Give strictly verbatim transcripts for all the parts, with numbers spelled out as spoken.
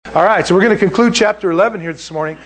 All right, so we're going to conclude chapter eleven here this morning.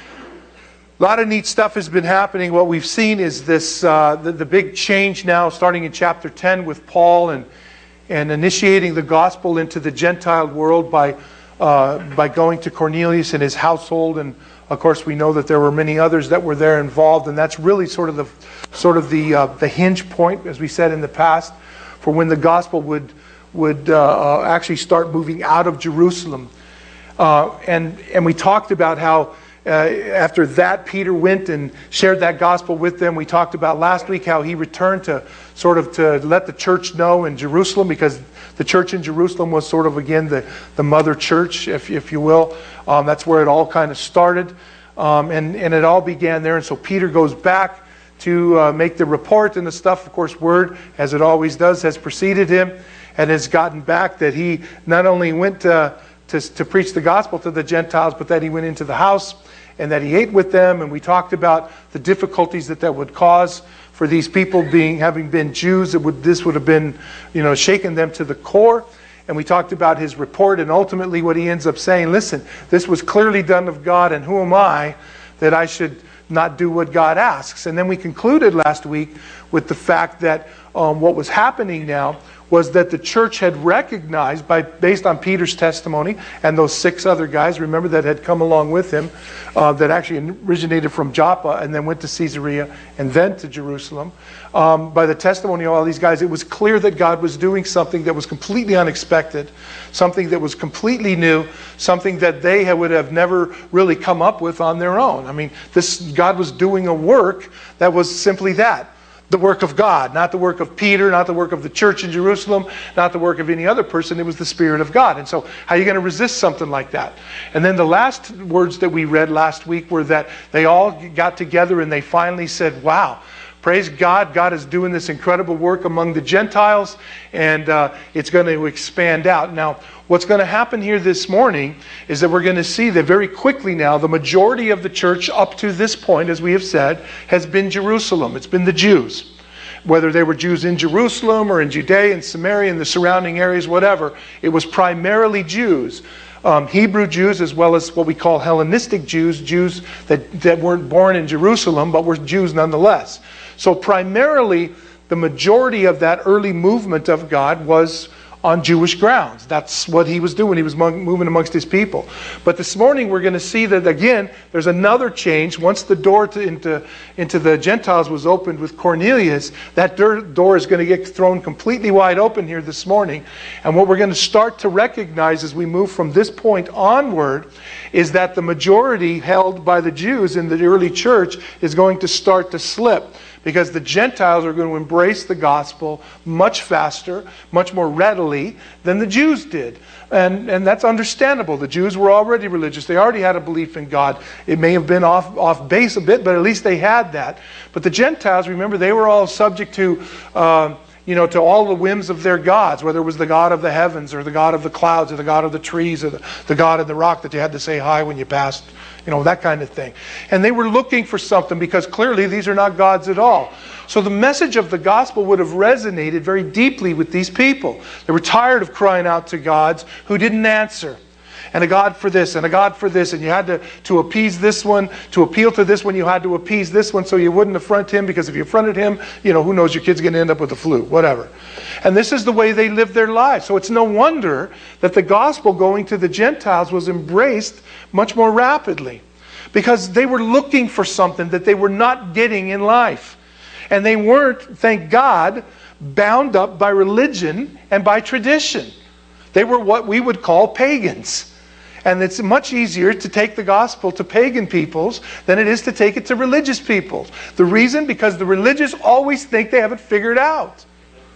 A lot of neat stuff has been happening. What we've seen is this uh, the, the big change now starting in chapter ten with Paul and and initiating the gospel into the Gentile world by uh, by going to Cornelius and his household. And of course we know that there were many others that were there involved, and that's really sort of the sort of the uh, the hinge point, as we said in the past, for when the gospel would would uh, uh, actually start moving out of Jerusalem. Uh, and and we talked about how uh, after that Peter went and shared that gospel with them. We talked about last week how he returned to sort of to let the church know in Jerusalem, because the church in Jerusalem was sort of again the, the mother church, if if you will. Um, that's where it all kind of started, um, and and it all began there. And so Peter goes back to uh, make the report, and the stuff. Of course, word, as it always does, has preceded him and has gotten back that he not only went to To, to preach the gospel to the Gentiles, but that he went into the house and that he ate with them. And we talked about the difficulties that that would cause for these people, being having been Jews. It would this would have been, you know, shaken them to the core. And we talked about his report, and ultimately what he ends up saying: listen, this was clearly done of God, and who am I that I should not do what God asks? And then we concluded last week with the fact that um, what was happening now was that the church had recognized, by based on Peter's testimony and those six other guys, remember, that had come along with him, uh, that actually originated from Joppa and then went to Caesarea and then to Jerusalem. Um, by the testimony of all these guys, it was clear that God was doing something that was completely unexpected, something that was completely new, something that they would have never really come up with on their own. I mean, this God was doing a work that was simply that. The work of God, not the work of Peter, not the work of the church in Jerusalem, not the work of any other person. It was the Spirit of God. And so how are you going to resist something like that? And then the last words that we read last week were that they all got together and they finally said, wow, praise God, God is doing this incredible work among the Gentiles, and uh, it's going to expand out. Now, what's going to happen here this morning is that we're going to see that very quickly now, the majority of the church up to this point, as we have said, has been Jerusalem. It's been the Jews. Whether they were Jews in Jerusalem or in Judea and Samaria and the surrounding areas, whatever, it was primarily Jews. Um, Hebrew Jews, as well as what we call Hellenistic Jews, Jews that, that weren't born in Jerusalem, but were Jews nonetheless. So primarily, the majority of that early movement of God was on Jewish grounds. That's what he was doing. He was moving amongst his people. But this morning we're going to see that again, there's another change. Once the door to, into, into the Gentiles was opened with Cornelius, that door is going to get thrown completely wide open here this morning. And what we're going to start to recognize as we move from this point onward is that the majority held by the Jews in the early church is going to start to slip. Because the Gentiles are going to embrace the gospel much faster, much more readily than the Jews did. And, and that's understandable. The Jews were already religious. They already had a belief in God. It may have been off, off base a bit, but at least they had that. But the Gentiles, remember, they were all subject to... Uh, you know, to all the whims of their gods, whether it was the God of the heavens or the God of the clouds or the God of the trees or the, the God of the rock that you had to say hi when you passed, you know, that kind of thing. And they were looking for something because clearly these are not gods at all. So the message of the gospel would have resonated very deeply with these people. They were tired of crying out to gods who didn't answer. And a God for this, and a God for this, and you had to, to appease this one, to appeal to this one, you had to appease this one so you wouldn't affront him, because if you affronted him, you know, who knows, your kid's going to end up with the flu, whatever. And this is the way they lived their lives. So it's no wonder that the gospel going to the Gentiles was embraced much more rapidly, because they were looking for something that they were not getting in life. And they weren't, thank God, bound up by religion and by tradition. They were what we would call pagans. And it's much easier to take the gospel to pagan peoples than it is to take it to religious peoples. The reason? Because the religious always think they have it figured out.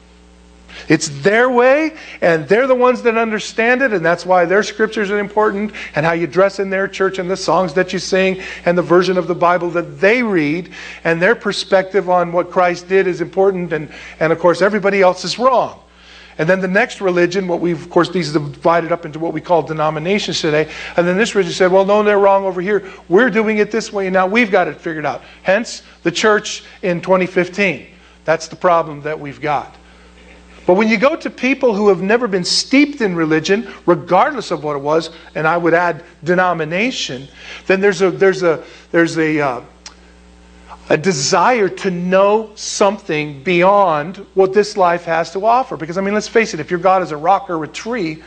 It's their way, and they're the ones that understand it, and that's why their scriptures are important, and how you dress in their church, and the songs that you sing, and the version of the Bible that they read, and their perspective on what Christ did is important, and, and of course everybody else is wrong. And then the next religion, what we've, of course, these are divided up into what we call denominations today. And then this religion said, well, no, they're wrong over here. We're doing it this way, and now we've got it figured out. Hence, the church in twenty fifteen. That's the problem that we've got. But when you go to people who have never been steeped in religion, regardless of what it was, and I would add denomination, then there's a there's a there's a uh, a desire to know something beyond what this life has to offer. Because I mean, let's face it, if your God is a rock or a tree,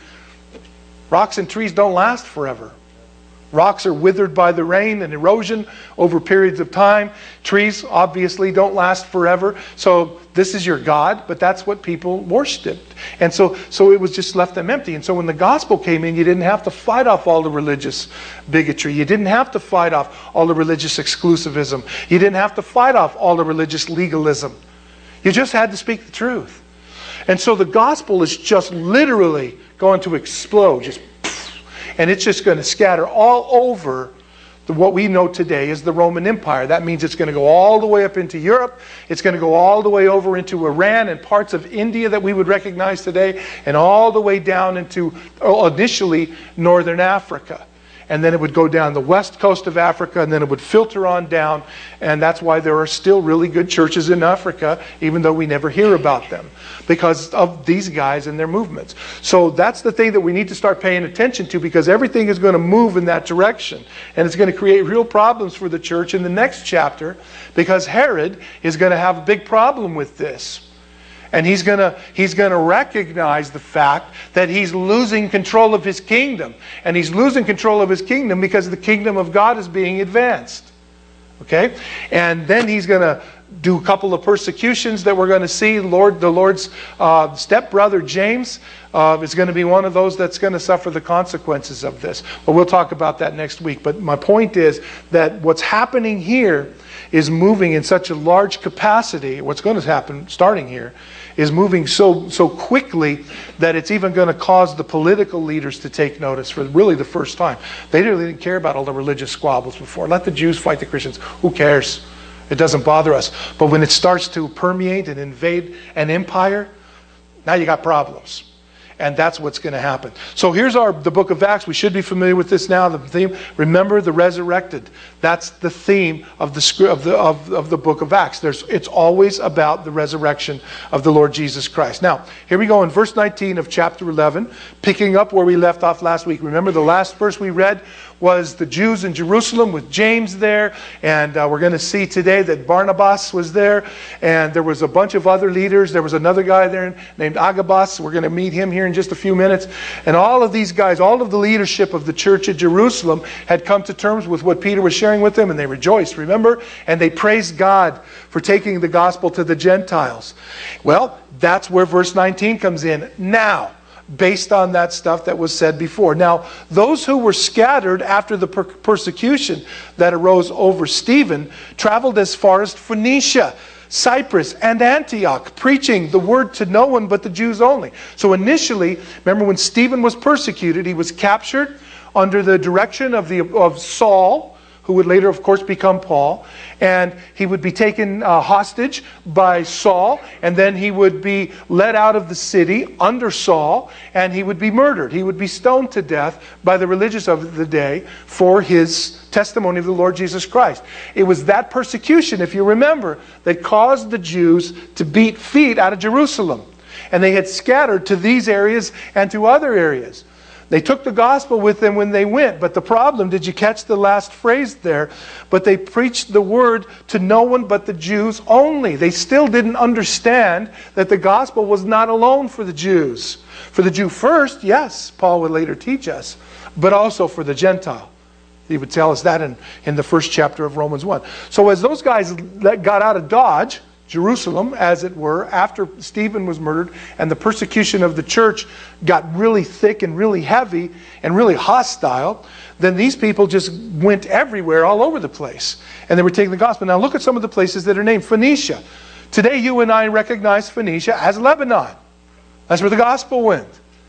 rocks and trees don't last forever. Rocks are withered by the rain and erosion over periods of time. Trees obviously don't last forever. So this is your God, but that's what people worshipped. And so, so it was just left them empty. And so when the gospel came in, you didn't have to fight off all the religious bigotry. You didn't have to fight off all the religious exclusivism. You didn't have to fight off all the religious legalism. You just had to speak the truth. And so the gospel is just literally going to explode, just and it's just going to scatter all over the, what we know today as the Roman Empire. That means it's going to go all the way up into Europe. It's going to go all the way over into Iran and parts of India that we would recognize today, and all the way down into, oh, initially, northern Africa. And then it would go down the west coast of Africa, and then it would filter on down. And that's why there are still really good churches in Africa, even though we never hear about them, because of these guys and their movements. So that's the thing that we need to start paying attention to, because everything is going to move in that direction. And it's going to create real problems for the church in the next chapter, because Herod is going to have a big problem with this. And he's going to he's going to recognize the fact that he's losing control of his kingdom. And he's losing control of his kingdom because the kingdom of God is being advanced. Okay? And then he's going to do a couple of persecutions that we're going to see. Lord, the Lord's uh, stepbrother James uh, is going to be one of those that's going to suffer the consequences of this. But we'll talk about that next week. But my point is that what's happening here is moving in such a large capacity. What's going to happen starting here is moving so so quickly that it's even going to cause the political leaders to take notice for really the first time. They really didn't care about all the religious squabbles before. Let the Jews fight the Christians. Who cares? It doesn't bother us. But when it starts to permeate and invade an empire, now you got problems. And that's what's going to happen. So here's our the book of Acts. We should be familiar with this now. The theme, remember the resurrected. That's the theme of the script of the of, of the book of Acts. There's it's always about the resurrection of the Lord Jesus Christ. Now, here we go in verse nineteen of chapter eleven, picking up where we left off last week. Remember the last verse we read was the Jews in Jerusalem with James there, and uh, we're going to see today that Barnabas was there, and there was a bunch of other leaders. There was another guy there named Agabus. We're going to meet him here in just a few minutes. And all of these guys, all of the leadership of the church at Jerusalem had come to terms with what Peter was sharing with them, and they rejoiced, remember? And they praised God for taking the gospel to the Gentiles. Well, that's where verse nineteen comes in. Now, based on that stuff that was said before. Now, those who were scattered after the per- persecution that arose over Stephen traveled as far as Phoenicia, Cyprus, and Antioch, preaching the word to no one but the Jews only. So initially, remember when Stephen was persecuted, he was captured under the direction of, the, of Saul, who would later, of course, become Paul. And he would be taken uh, hostage by Saul, and then he would be led out of the city under Saul, and he would be murdered. He would be stoned to death by the religious of the day for his testimony of the Lord Jesus Christ. It was that persecution, if you remember, that caused the Jews to beat feet out of Jerusalem. And they had scattered to these areas and to other areas. They took the gospel with them when they went. But the problem, did you catch the last phrase there? But they preached the word to no one but the Jews only. They still didn't understand that the gospel was not alone for the Jews. For the Jew first, yes, Paul would later teach us, but also for the Gentile. He would tell us that in, in the first chapter of Romans one. So as those guys got out of Dodge, Jerusalem, as it were, after Stephen was murdered and the persecution of the church got really thick and really heavy and really hostile, then these people just went everywhere, all over the place. And they were taking the gospel. Now look at some of the places that are named. Phoenicia. Today you and I recognize Phoenicia as Lebanon. That's where the gospel went.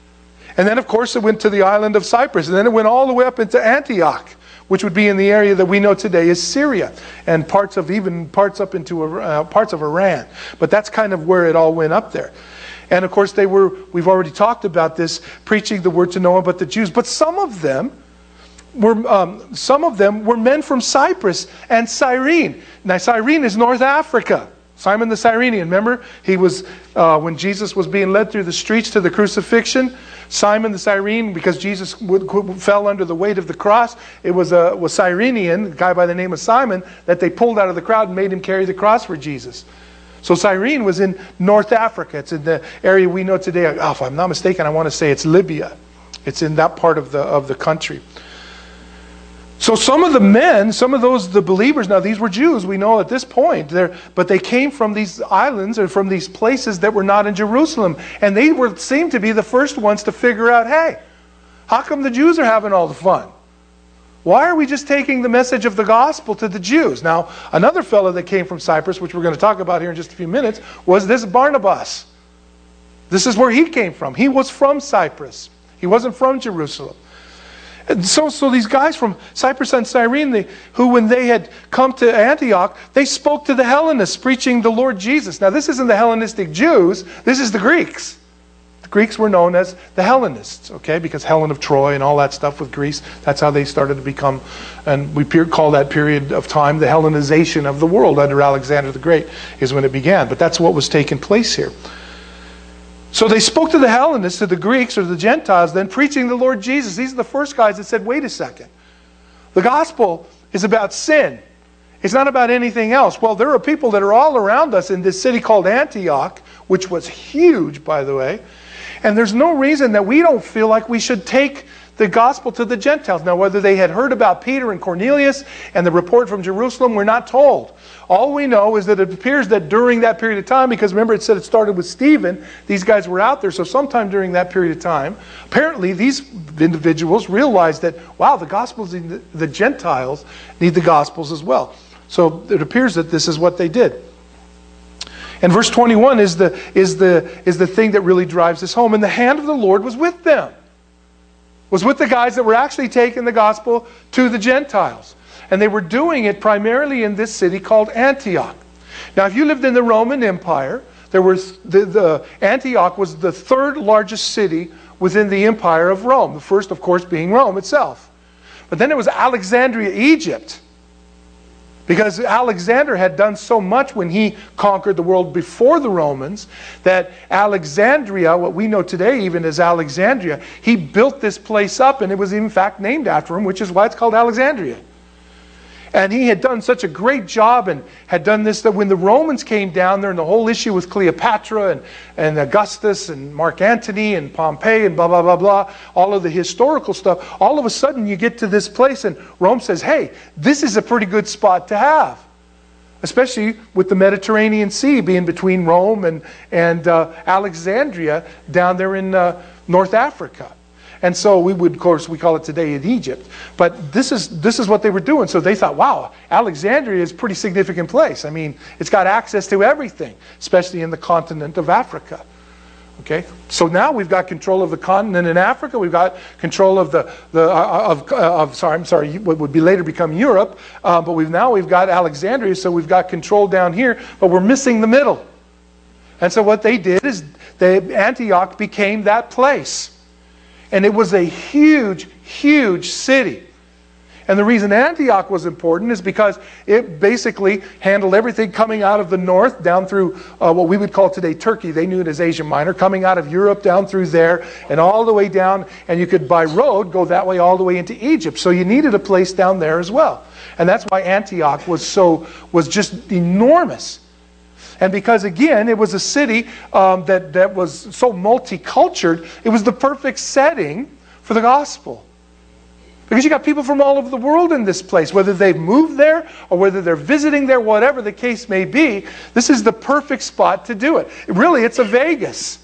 And then of course it went to the island of Cyprus. And then it went all the way up into Antioch, which would be in the area that we know today as Syria, and parts of even parts up into uh, parts of Iran. But that's kind of where it all went up there. And of course they were, we've already talked about this, preaching the word to no one but the Jews. But some of them were um, some of them were men from Cyprus and Cyrene. Now Cyrene is North Africa. Simon the Cyrenian, remember? He was, uh, when Jesus was being led through the streets to the crucifixion, Simon the Cyrene, because Jesus would, fell under the weight of the cross, it was a was Cyrenian, a guy by the name of Simon, that they pulled out of the crowd and made him carry the cross for Jesus. So Cyrene was in North Africa. It's in the area we know today. Oh, if I'm not mistaken, I want to say it's Libya. It's in that part of the of the country. So some of the men, some of those, the believers, now these were Jews, we know at this point, they're, but they came from these islands or from these places that were not in Jerusalem. And they were seemed to be the first ones to figure out, hey, how come the Jews are having all the fun? Why are we just taking the message of the gospel to the Jews? Now, another fellow that came from Cyprus, which we're going to talk about here in just a few minutes, was this Barnabas. This is where he came from. He was from Cyprus. He wasn't from Jerusalem. And so, so these guys from Cyprus and Cyrene, they, who when they had come to Antioch, they spoke to the Hellenists, preaching the Lord Jesus. Now this isn't the Hellenistic Jews, this is the Greeks. The Greeks were known as the Hellenists, okay, because Helen of Troy and all that stuff with Greece, that's how they started to become, and we call that period of time the Hellenization of the world under Alexander the Great is when it began. But that's what was taking place here. So they spoke to the Hellenists, to the Greeks or the Gentiles, then preaching the Lord Jesus. These are the first guys that said, wait a second. The gospel is about sin. It's not about anything else. Well, there are people that are all around us in this city called Antioch, which was huge, by the way. And there's no reason that we don't feel like we should take the gospel to the Gentiles. Now, whether they had heard about Peter and Cornelius and the report from Jerusalem, we're not told. All we know is that it appears that during that period of time, because remember it said it started with Stephen, these guys were out there, so sometime during that period of time, apparently these individuals realized that, wow, the gospels, the Gentiles need the gospels as well. So it appears that this is what they did. And verse twenty-one is the, is the, is the thing that really drives this home. And the hand of the Lord was with them. Was with the guys that were actually taking the gospel to the Gentiles. And they were doing it primarily in this city called Antioch. Now, if you lived in the Roman Empire, there was the, the Antioch was the third largest city within the Empire of Rome. The first, of course, being Rome itself. But then it was Alexandria, Egypt. Because Alexander had done so much when he conquered the world before the Romans, that Alexandria, what we know today even as Alexandria, he built this place up, and it was in fact named after him, which is why it's called Alexandria. And he had done such a great job and had done this that when the Romans came down there and the whole issue with Cleopatra and, and Augustus and Mark Antony and Pompey and blah, blah, blah, blah, all of the historical stuff, all of a sudden you get to this place and Rome says, hey, this is a pretty good spot to have. Especially with the Mediterranean Sea being between Rome and, and uh, Alexandria down there in uh, North Africa. And so we would, of course, we call it today in Egypt. But this is this is what they were doing. So they thought, wow, Alexandria is a pretty significant place. I mean, it's got access to everything, especially in the continent of Africa. Okay, so now we've got control of the continent in Africa. We've got control of the the uh, of, uh, of sorry, I'm sorry, what would be later become Europe. Uh, but we've now we've got Alexandria, so we've got control down here. But we're missing the middle. And so what they did is they, Antioch became that place. And it was a huge, huge city. And the reason Antioch was important is because it basically handled everything coming out of the north down through uh, what we would call today Turkey. They knew it as Asia Minor, coming out of Europe down through there and all the way down. And you could by road go that way all the way into Egypt. So you needed a place down there as well. And that's why Antioch was so was just enormous. And because, again, it was a city um, that, that was so multicultural, it was the perfect setting for the gospel. Because you got people from all over the world in this place, whether they've moved there or whether they're visiting there, whatever the case may be, this is the perfect spot to do it. Really, it's a Vegas.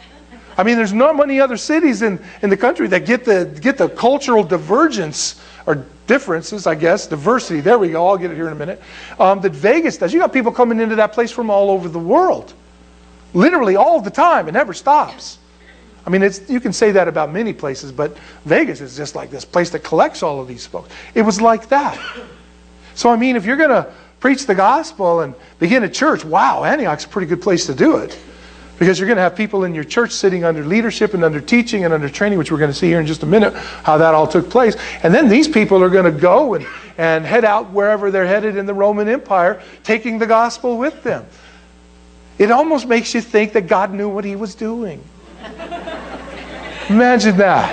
I mean, there's not many other cities in, in the country that get the, get the cultural divergence or differences, I guess, diversity. There we go. I'll get it here in a minute. Um, that Vegas does. You got people coming into that place from all over the world, literally all the time. It never stops. I mean, it's you can say that about many places, but Vegas is just like this place that collects all of these folks. It was like that. So I mean, if you're going to preach the gospel and begin a church, wow, Antioch's a pretty good place to do it. Because you're going to have people in your church sitting under leadership and under teaching and under training, which we're going to see here in just a minute, how that all took place. And then these people are going to go and, and head out wherever they're headed in the Roman Empire, taking the gospel with them. It almost makes you think that God knew what he was doing. Imagine that.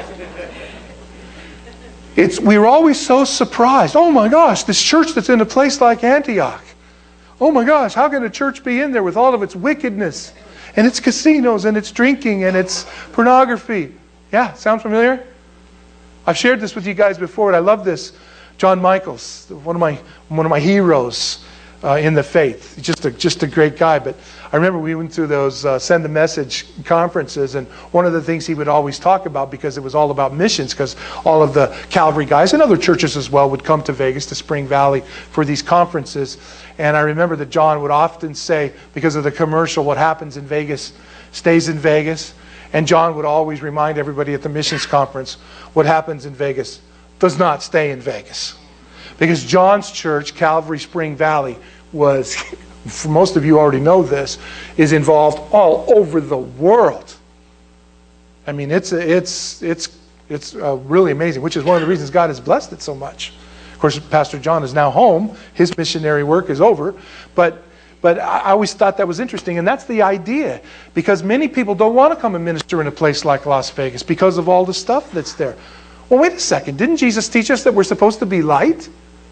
It's, we were always so surprised. Oh my gosh, this church that's in a place like Antioch. Oh my gosh, how can a church be in there with all of its wickedness and its casinos and its drinking and its pornography? Yeah, sound familiar? I've shared this with you guys before, and I love this. John Michaels, one of my one of my heroes uh, in the faith. Just a just a great guy. But I remember we went through those uh, Send the Message conferences, and one of the things he would always talk about, because it was all about missions, because all of the Calvary guys and other churches as well would come to Vegas, to Spring Valley, for these conferences. And I remember that John would often say, because of the commercial, what happens in Vegas stays in Vegas. And John would always remind everybody at the missions conference, what happens in Vegas does not stay in Vegas. Because John's church, Calvary Spring Valley, was, for most of you already know this, is involved all over the world. I mean, it's it's it's it's uh, really amazing, which is one of the reasons God has blessed it so much. Of course, Pastor John is now home. His missionary work is over. But but I always thought that was interesting, and that's the idea. Because many people don't want to come and minister in a place like Las Vegas because of all the stuff that's there. Well, wait a second. Didn't Jesus teach us that we're supposed to be light?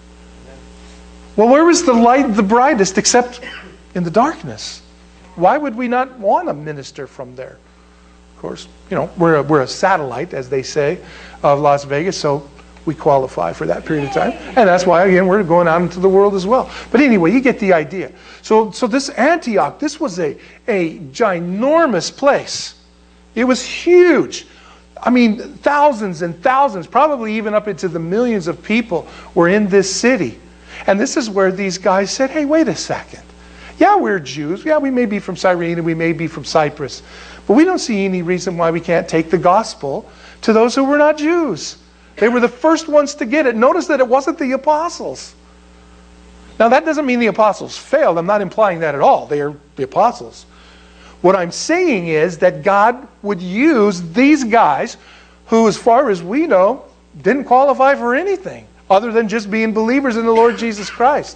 Well, where is the light the brightest except in the darkness? Why would we not want to minister from there? Of course, you know, we're a, we're a satellite, as they say, of Las Vegas, so we qualify for that period of time. And that's why, again, we're going out into the world as well. But anyway, you get the idea. So so this Antioch, this was a, a ginormous place. It was huge. I mean, thousands and thousands, probably even up into the millions of people were in this city. And this is where these guys said, hey, wait a second. Yeah, we're Jews. Yeah, we may be from Cyrene and we may be from Cyprus. But we don't see any reason why we can't take the gospel to those who were not Jews. They were the first ones to get it. Notice that it wasn't the apostles. Now, that doesn't mean the apostles failed. I'm not implying that at all. They are the apostles. What I'm saying is that God would use these guys who, as far as we know, didn't qualify for anything other than just being believers in the Lord Jesus Christ.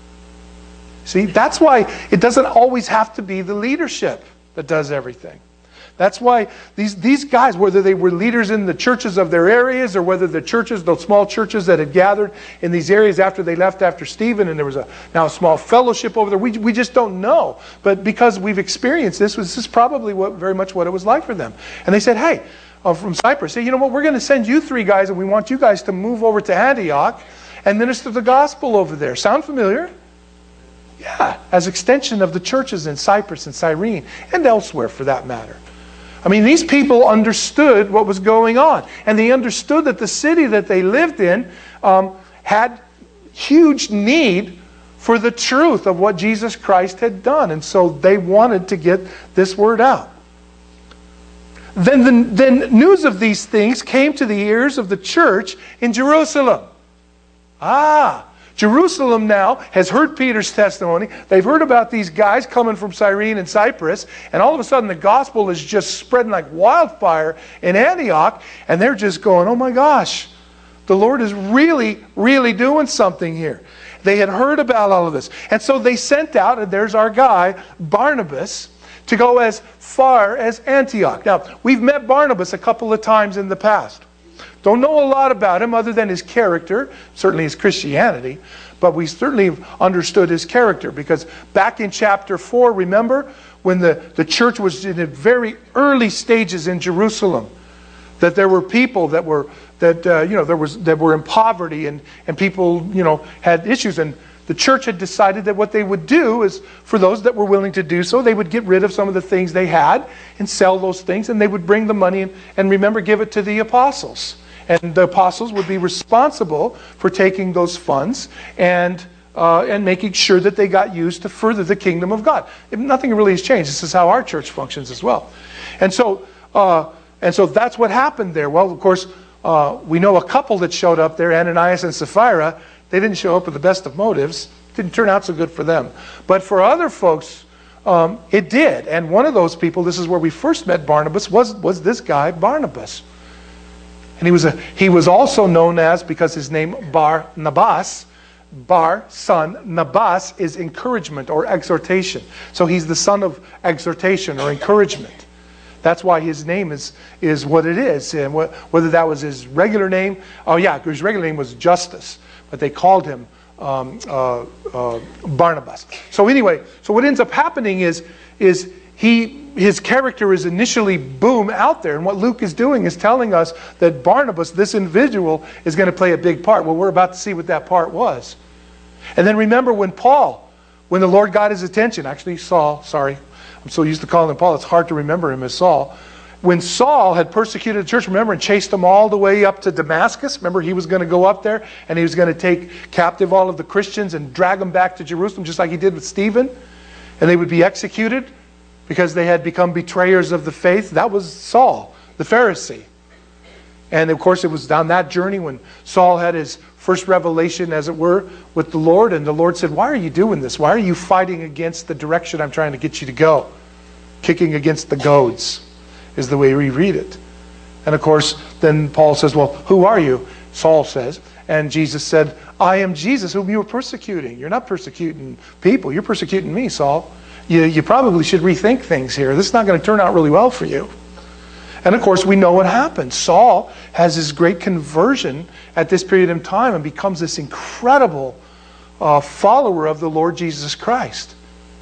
See, that's why it doesn't always have to be the leadership that does everything. That's why these, these guys, whether they were leaders in the churches of their areas or whether the churches, those small churches that had gathered in these areas after they left after Stephen, and there was a now a small fellowship over there, we, we just don't know. But because we've experienced this, this is probably what, very much what it was like for them. And they said, hey, uh, from Cyprus, hey, you know what, we're going to send you three guys and we want you guys to move over to Antioch and minister the gospel over there. Sound familiar? Yeah, as extension of the churches in Cyprus and Cyrene and elsewhere for that matter. I mean, these people understood what was going on. And they understood that the city that they lived in um, had huge need for the truth of what Jesus Christ had done. And so they wanted to get this word out. Then, the, then news of these things came to the ears of the church in Jerusalem. Ah, Jerusalem now has heard Peter's testimony. They've heard about these guys coming from Cyrene and Cyprus. And all of a sudden the gospel is just spreading like wildfire in Antioch. And they're just going, oh my gosh, the Lord is really, really doing something here. They had heard about all of this. And so they sent out, and there's our guy, Barnabas, to go as far as Antioch. Now, we've met Barnabas a couple of times in the past. Don't know a lot about him other than his character, certainly his Christianity, but we certainly understood his character because back in chapter four, remember, when the, the church was in the very early stages in Jerusalem, that there were people that were that uh, you know there was that were in poverty and, and people you know had issues, and the church had decided that what they would do is, for those that were willing to do so, they would get rid of some of the things they had and sell those things, and they would bring the money and, and remember, give it to the apostles. And the apostles would be responsible for taking those funds and uh, and making sure that they got used to further the kingdom of God. If nothing really has changed. This is how our church functions as well. And so uh, and so that's what happened there. Well, of course, uh, we know a couple that showed up there, Ananias and Sapphira. They didn't show up with the best of motives. Didn't turn out so good for them. But for other folks, um, it did. And one of those people, this is where we first met Barnabas, was was this guy, Barnabas. And he was a, he was also known as, because his name Barnabas bar, son, nabas is encouragement or exhortation. So he's the son of exhortation or encouragement. That's why his name is, is what it is. And wh- whether that was his regular name, oh yeah, his regular name was Justus, but they called him um, uh, uh, Barnabas. So anyway, so what ends up happening is, is he, his character is initially boom out there. And what Luke is doing is telling us that Barnabas, this individual, is going to play a big part. Well, we're about to see what that part was. And then remember when Paul, when the Lord got his attention, actually Saul, sorry, I'm so used to calling him Paul, it's hard to remember him as Saul. When Saul had persecuted the church, remember, and chased them all the way up to Damascus. Remember, he was going to go up there and he was going to take captive all of the Christians and drag them back to Jerusalem, just like he did with Stephen. And they would be executed because they had become betrayers of the faith. That was Saul, the Pharisee. And of course, it was down that journey when Saul had his first revelation, as it were, with the Lord. And the Lord said, why are you doing this? Why are you fighting against the direction I'm trying to get you to go? Kicking against the goads is the way we read it. And of course, then Paul says, well, who are you? Saul says. And Jesus said, I am Jesus whom you are persecuting. You're not persecuting people. You're persecuting me, Saul. You, you probably should rethink things here. This is not going to turn out really well for you. And of course, we know what happened. Saul has this great conversion at this period in time and becomes this incredible uh, follower of the Lord Jesus Christ.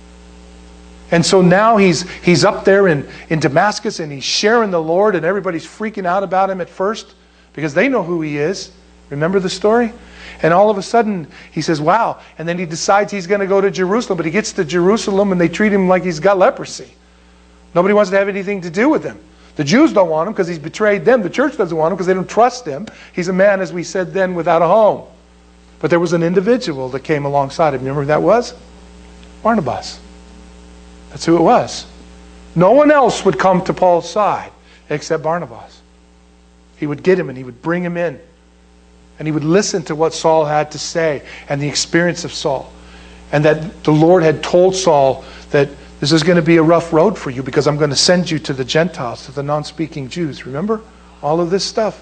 And so now he's he's up there in, in Damascus and he's sharing the Lord, and everybody's freaking out about him at first because they know who he is. Remember the story? And all of a sudden he says, wow. And then he decides he's going to go to Jerusalem. But he gets to Jerusalem and they treat him like he's got leprosy. Nobody wants to have anything to do with him. The Jews don't want him because he's betrayed them. The church doesn't want him because they don't trust him. He's a man, as we said then, without a home. But there was an individual that came alongside him. Remember who that was? Barnabas. That's who it was. No one else would come to Paul's side except Barnabas. He would get him and he would bring him in. And he would listen to what Saul had to say and the experience of Saul. And that the Lord had told Saul that this is going to be a rough road for you because I'm going to send you to the Gentiles, to the non-speaking Jews. Remember all of this stuff?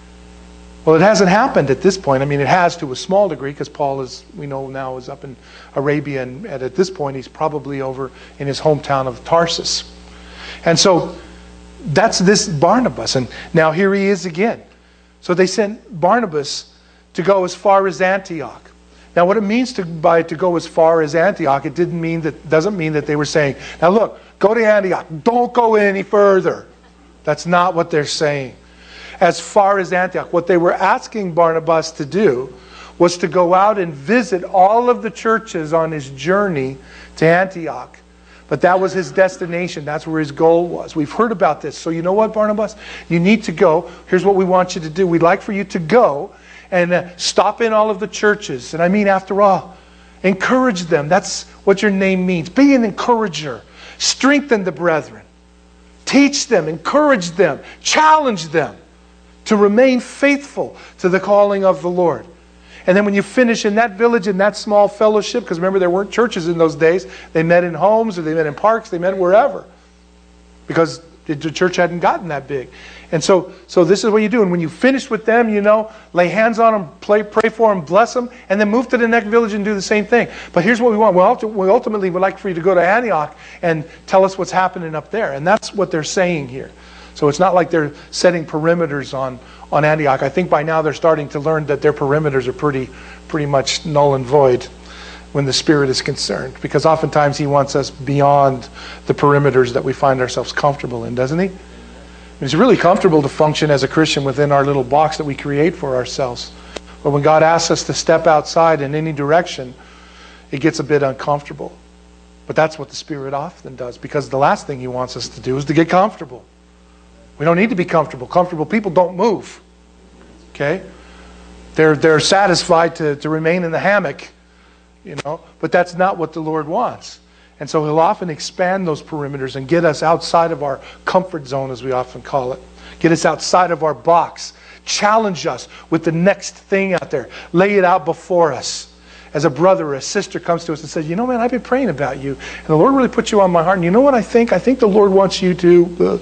Well, it hasn't happened at this point. I mean, it has to a small degree because Paul, is, we know now, is up in Arabia. And at this point, he's probably over in his hometown of Tarsus. And so that's this Barnabas. And now here he is again. So they sent Barnabas to go as far as Antioch. Now, what it means to by to go as far as Antioch, it didn't mean that doesn't mean that they were saying, now look, go to Antioch, don't go any further. That's not what they're saying. As far as Antioch, what they were asking Barnabas to do was to go out and visit all of the churches on his journey to Antioch. But that was his destination. That's where his goal was. We've heard about this. So you know what, Barnabas? You need to go. Here's what we want you to do. We'd like for you to go and uh, stop in all of the churches. And I mean, after all, encourage them. That's what your name means. Be an encourager. Strengthen the brethren. Teach them. Encourage them. Challenge them to remain faithful to the calling of the Lord. And then when you finish in that village, in that small fellowship, because remember there weren't churches in those days. They met in homes or they met in parks. They met wherever. Because the church hadn't gotten that big. And so so this is what you do. And when you finish with them, you know, lay hands on them, pray, pray for them, bless them, and then move to the next village and do the same thing. But here's what we want. We ultimately would like for you to go to Antioch and tell us what's happening up there. And that's what they're saying here. So it's not like they're setting perimeters on, on Antioch. I think by now they're starting to learn that their perimeters are pretty, pretty much null and void when the Spirit is concerned. Because oftentimes He wants us beyond the perimeters that we find ourselves comfortable in, doesn't He? It's really comfortable to function as a Christian within our little box that we create for ourselves. But when God asks us to step outside in any direction, it gets a bit uncomfortable. But that's what the Spirit often does, because the last thing He wants us to do is to get comfortable. We don't need to be comfortable. Comfortable people don't move. Okay? They're they're satisfied to, to remain in the hammock, you know, but that's not what the Lord wants. And so He'll often expand those perimeters and get us outside of our comfort zone, as we often call it. Get us outside of our box. Challenge us with the next thing out there. Lay it out before us. As a brother or a sister comes to us and says, you know, man, I've been praying about you. And the Lord really put you on my heart. And you know what I think? I think the Lord wants you to... Uh,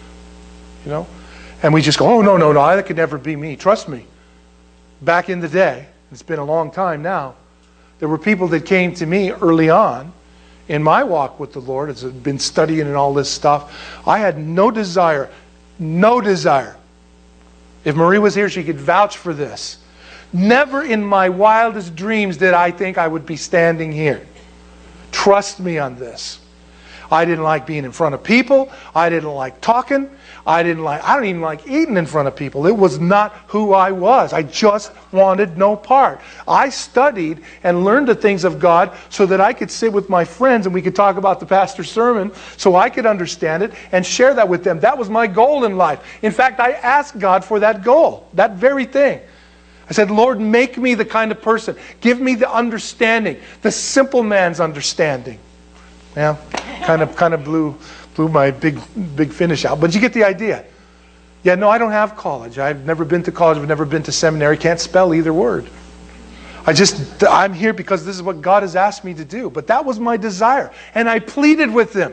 You know, and we just go, oh, no, no, no, that could never be me. Trust me. Back in the day, it's been a long time now, There were people that came to me early on in my walk with the Lord, as I've been studying and all this stuff. I had no desire, no desire. If Marie was here, she could vouch for this. Never in my wildest dreams did I think I would be standing here. Trust me on this. I didn't like being in front of people. I didn't like talking. I didn't like, I don't even like eating in front of people. It was not who I was. I just wanted no part. I studied and learned the things of God so that I could sit with my friends and we could talk about the pastor's sermon so I could understand it and share that with them. That was my goal in life. In fact, I asked God for that goal, that very thing. I said, Lord, make me the kind of person. Give me the understanding, the simple man's understanding. Yeah, kind of kind of blew blew my big big finish out. But you get the idea. Yeah, no, I don't have college. I've never been to college. I've never been to seminary. Can't spell either word. I just, I'm here because this is what God has asked me to do. But that was my desire. And I pleaded with Him.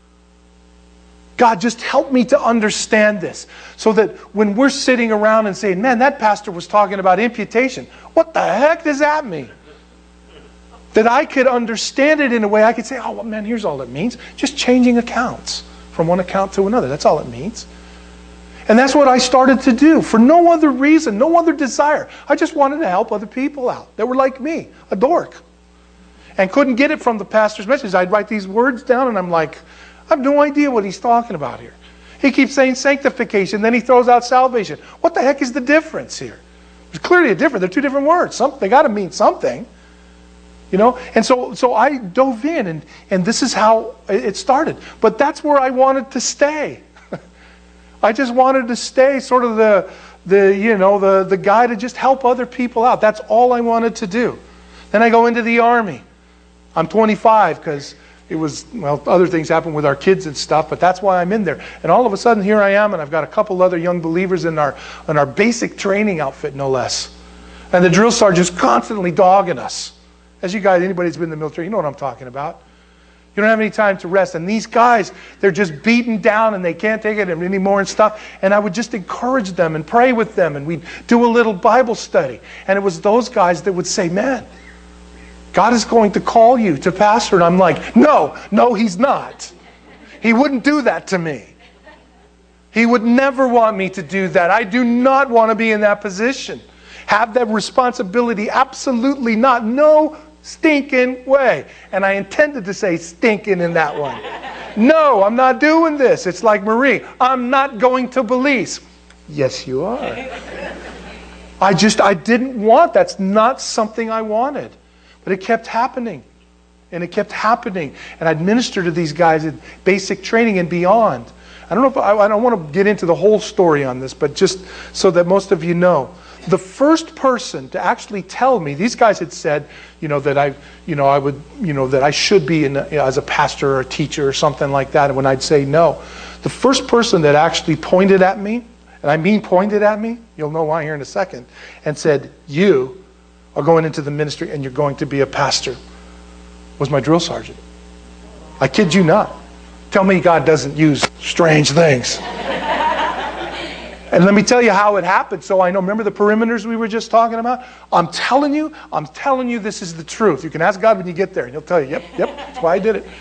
God, just help me to understand this. So that when we're sitting around and saying, man, that pastor was talking about imputation. What the heck does that mean? That I could understand it in a way I could say, oh, well, man, here's all it means. Just changing accounts from one account to another. That's all it means. And that's what I started to do for no other reason, no other desire. I just wanted to help other people out that were like me, a dork. And couldn't get it from the pastor's message. I'd write these words down and I'm like, I have no idea what he's talking about here. He keeps saying sanctification, then he throws out salvation. What the heck is the difference here? There's clearly a difference. They're two different words. Some, they got to mean something. You know, and so so I dove in, and, and this is how it started. But that's where I wanted to stay. I just wanted to stay sort of the, the you know, the, the guy to just help other people out. That's all I wanted to do. Then I go into the Army. I'm twenty-five because it was, well, other things happened with our kids and stuff, but that's why I'm in there. And all of a sudden, here I am, and I've got a couple other young believers in our, in our basic training outfit, no less. And the drill sergeant's constantly dogging us. As you guys, anybody who's been in the military, you know what I'm talking about. You don't have any time to rest. And these guys, they're just beaten down and they can't take it anymore and stuff. And I would just encourage them and pray with them. And we'd do a little Bible study. And it was those guys that would say, man, God is going to call you to pastor. And I'm like, no, no, He's not. He wouldn't do that to me. He would never want me to do that. I do not want to be in that position. Have that responsibility? Absolutely not. No stinking way. And I intended to say stinking in that one. No, I'm not doing this. It's like Marie. I'm not going to Belize. Yes, you are. I just, I didn't want, that's not something I wanted. But it kept happening. And it kept happening. And I'd minister to these guys in basic training and beyond. I don't know if I, I don't want to get into the whole story on this, but just so that most of you know. The first person to actually tell me, these guys had said, you know, that I, you know, I would, you know, that I should be in a, you know, as a pastor or a teacher or something like that. And when I'd say no, the first person that actually pointed at me, and I mean pointed at me, you'll know why here in a second, and said, you are going into the ministry and you're going to be a pastor, was my drill sergeant. I kid you not. Tell me God doesn't use strange things. And let me tell you how it happened so I know. Remember the perimeters we were just talking about? I'm telling you, I'm telling you this is the truth. You can ask God when you get there and He'll tell you, yep, yep, that's why I did it.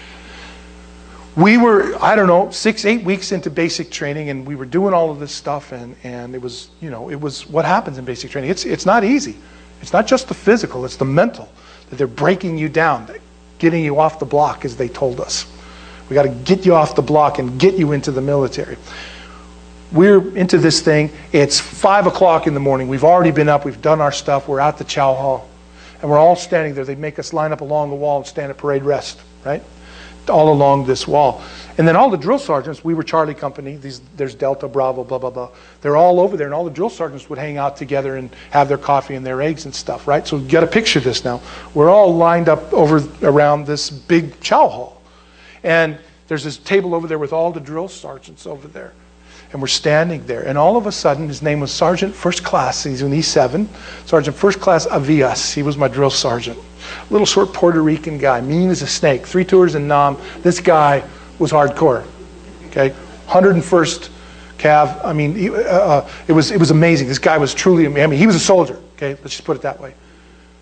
We were, I don't know, six, eight weeks into basic training and we were doing all of this stuff and, and it was, you know, it was what happens in basic training. It's, it's not easy. It's not just the physical, it's the mental. That they're breaking you down, getting you off the block as they told us. We got to get you off the block and get you into the military. We're into this thing. It's five o'clock in the morning. We've already been up. We've done our stuff. We're at the chow hall. And we're all standing there. They'd make us line up along the wall and stand at parade rest, right? All along this wall. And then all the drill sergeants, we were Charlie Company. These, there's Delta, Bravo, blah, blah, blah. They're all over there. And all the drill sergeants would hang out together and have their coffee and their eggs and stuff, right? So you got to picture this now. We're all lined up over around this big chow hall. And there's this table over there with all the drill sergeants over there. And we're standing there. And all of a sudden, his name was Sergeant First Class. He's in E seven. Sergeant First Class Avias. He was my drill sergeant. Little short Puerto Rican guy. Mean as a snake. Three tours in Nam. This guy was hardcore. Okay? one hundred first Cav. I mean, he, uh, it was it was amazing. This guy was truly amazing. I mean, he was a soldier. Okay? Let's just put it that way.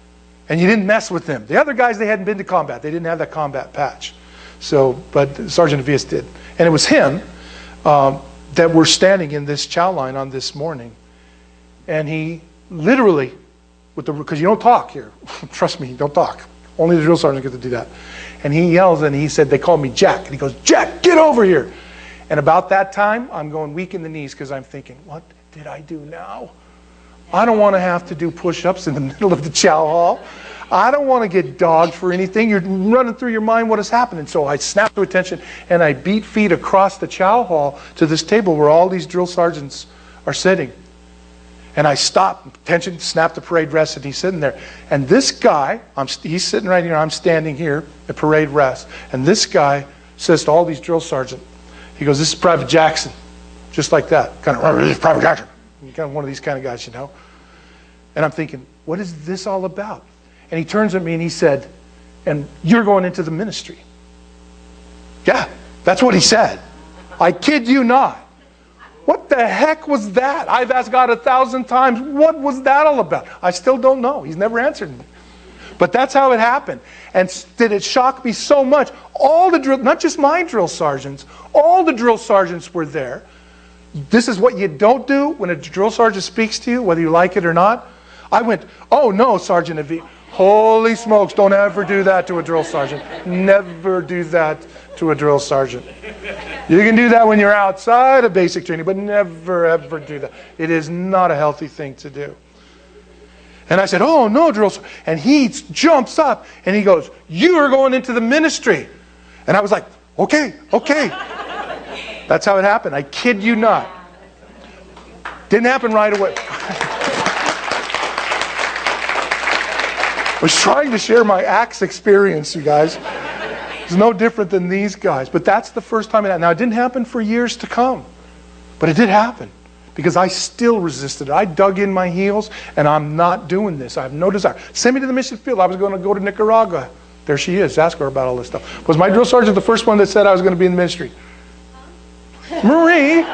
And you didn't mess with them. The other guys, they hadn't been to combat. They didn't have that combat patch. So, but Sergeant Avias did. And it was him um, that were standing in this chow line on this morning. And he literally, with the because you don't talk here. Trust me, you don't talk. Only the drill sergeant gets to do that. And he yells and he said, they call me Jack. And he goes, Jack, get over here. And about that time, I'm going weak in the knees because I'm thinking, what did I do now? I don't want to have to do push-ups in the middle of the chow hall. I don't want to get dogged for anything. You're running through your mind what has happened. And so I snapped to attention and I beat feet across the chow hall to this table where all these drill sergeants are sitting. And I stopped, attention, snapped the parade rest, and he's sitting there. And this guy, I'm, he's sitting right here, I'm standing here at parade rest. And this guy says to all these drill sergeants, he goes, this is Private Jackson. Just like that. Kind of, this is Private Jackson. Kind of one of these kind of guys, you know. And I'm thinking, what is this all about? And he turns at me and he said, and you're going into the ministry. Yeah, that's what he said. I kid you not. What the heck was that? I've asked God a thousand times, what was that all about? I still don't know. He's never answered me. But that's how it happened. And did it shock me so much? All the drill, not just my drill sergeants, all the drill sergeants were there. This is what you don't do when a drill sergeant speaks to you, whether you like it or not. I went, oh no, Sergeant Avias. Holy smokes, don't ever do that to a drill sergeant. Never do that to a drill sergeant. You can do that when you're outside of basic training, but never ever do that. It is not a healthy thing to do. And I said, oh no, drill sergeant. And he jumps up and he goes, you are going into the ministry. And I was like, okay, okay. That's how it happened. I kid you not. Didn't happen right away. I was trying to share my Acts experience, you guys. It's no different than these guys. But that's the first time it happened. Now, it didn't happen for years to come. But it did happen. Because I still resisted it. I dug in my heels, and I'm not doing this. I have no desire. Send me to the mission field. I was going to go to Nicaragua. There she is. Ask her about all this stuff. Was my drill sergeant the first one that said I was going to be in the ministry? Marie.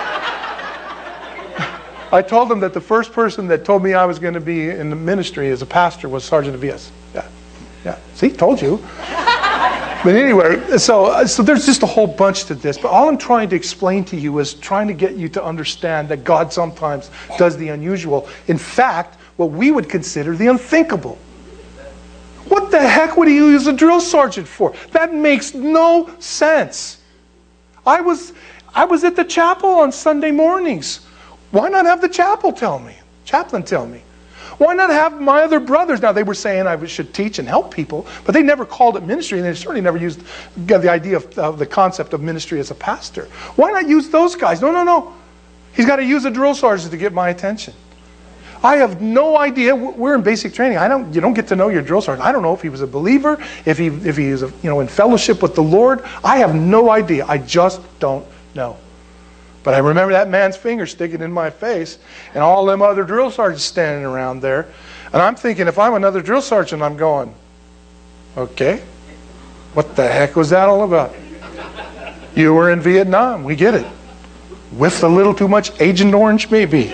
I told him that the first person that told me I was going to be in the ministry as a pastor was Sergeant Avias. Yeah, yeah. See, told you. But anyway, so so there's just a whole bunch to this. But all I'm trying to explain to you is trying to get you to understand that God sometimes does the unusual. In fact, what we would consider the unthinkable. What the heck would he use a drill sergeant for? That makes no sense. I was I was at the chapel on Sunday mornings. Why not have the chapel tell me? Chaplain tell me. Why not have my other brothers? Now, they were saying I should teach and help people, but they never called it ministry, and they certainly never used the idea of, of the concept of ministry as a pastor. Why not use those guys? No, no, no. He's got to use a drill sergeant to get my attention. I have no idea. We're in basic training. I don't. You don't get to know your drill sergeant. I don't know if he was a believer, if he if he is a, you know in fellowship with the Lord. I have no idea. I just don't know. But I remember that man's finger sticking in my face and all them other drill sergeants standing around there. And I'm thinking, if I'm another drill sergeant, I'm going, okay, what the heck was that all about? You were in Vietnam. We get it. Whiffed a little too much Agent Orange, maybe.